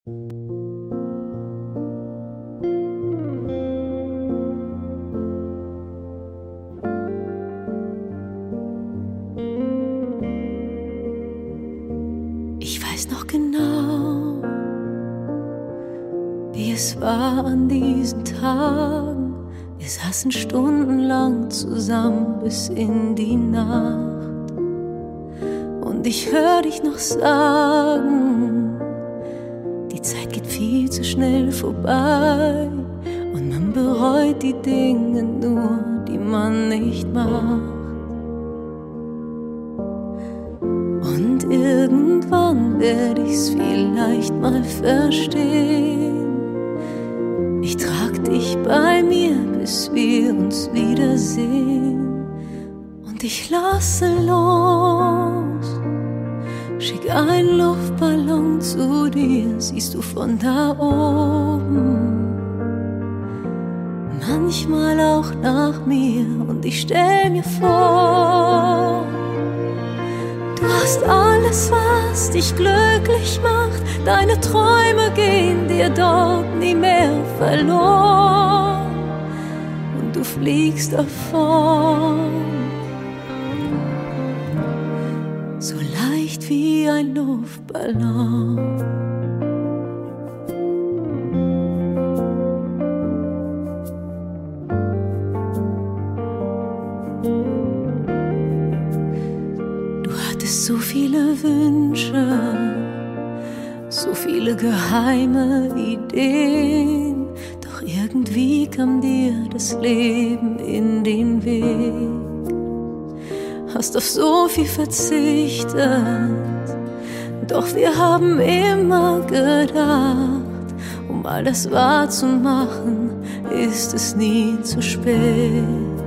Ich weiß noch genau, wie es war an diesen Tagen. Wir saßen stundenlang zusammen bis in die Nacht. Und ich hör dich noch sagen, die Zeit geht viel zu schnell vorbei und man bereut die Dinge nur, die man nicht macht. Und irgendwann werde ich's vielleicht mal verstehen. Ich trag dich bei mir, bis wir uns wiedersehen. Und ich lasse los, schick einen Luftballon zu dir, siehst du von da oben. Manchmal auch nach mir und ich stell mir vor, du hast alles, was dich glücklich macht. Deine Träume gehen dir dort nie mehr verloren. Und du fliegst davon, so leicht wie ein Luftballon. So viele Wünsche, so viele geheime Ideen, doch irgendwie kam dir das Leben in den Weg. Hast auf so viel verzichtet, doch wir haben immer gedacht, um all das wahrzumachen, ist es nie zu spät.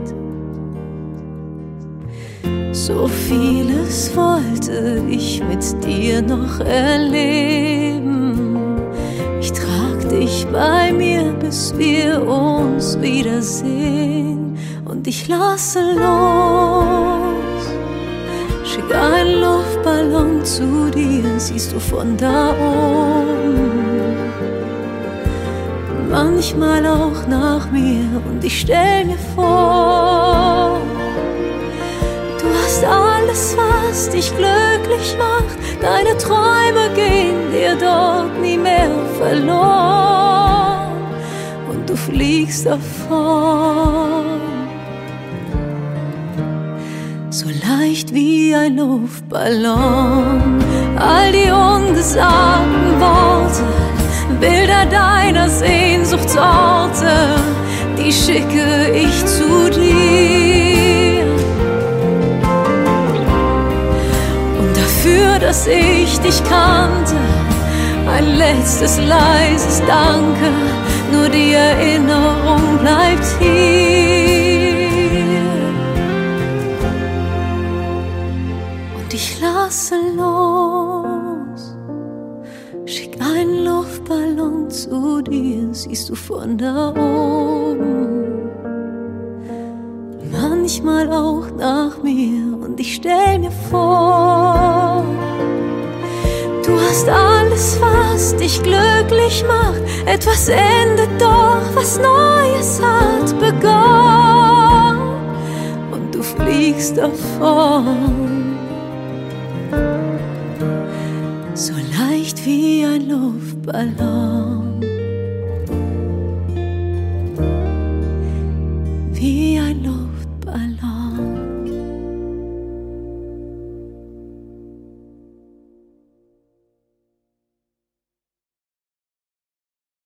So vieles wollte ich mit dir noch erleben. Ich trag dich bei mir, bis wir uns wiedersehen. Und ich lasse los, schick einen Luftballon zu dir, siehst du von da oben. Manchmal auch nach mir und ich stell mir vor, du hast alles, was dich glücklich macht. Deine Träume gehen dir dort nie mehr verloren. Und du fliegst davon, so leicht wie ein Luftballon. All die ungesagten Worte, Bilder deiner Sehnsuchtsorte, die schicke ich zu dir. Dafür, dass ich dich kannte, ein letztes leises Danke, nur die Erinnerung bleibt hier. Und ich lasse los, schick einen Luftballon zu dir, siehst du von da oben. Manchmal auch nach mir und ich stell mir vor, du hast alles, was dich glücklich macht. Etwas endet doch, was Neues hat begonnen. Und du fliegst davon, so leicht wie ein Luftballon.